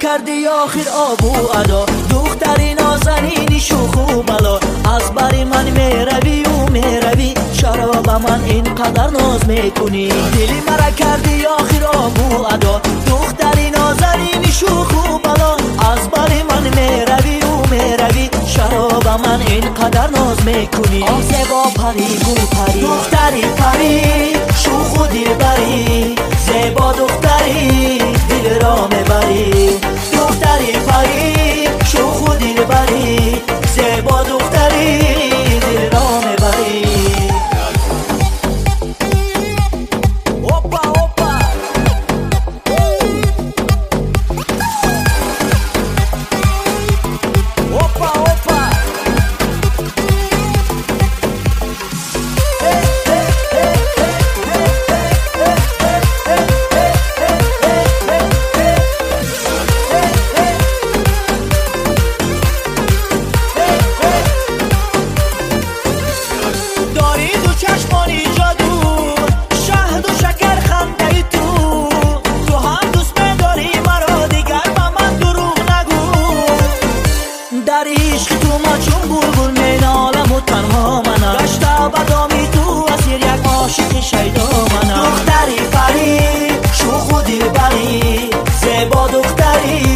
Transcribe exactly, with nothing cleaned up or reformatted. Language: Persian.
کردی آخر آب و ادا، دختری نازنینی شوخ و بلا، از بری من میروی و میروی، چرا به من اینقدر ناز میکنی؟ دلی مرا کردی آخر آب و ادا، دختری نازنینی شوخ و بلا، از بری من میروی و میروی، چرا به من اینقدر ناز میکنی؟ آه زیبا پری گل پری، دختری پری شوخ و دلبری، زیبا دختری دل را میبری، دختری پری شوخ و دلبری، زیبا دختری دل را میبری. در عشق تو ما چون بلبل مینالم و تنها منم، گشته بدامی تو اسیر یک عاشق شیدا منم، دختری پری شوخ و دلبری، زیبا دختری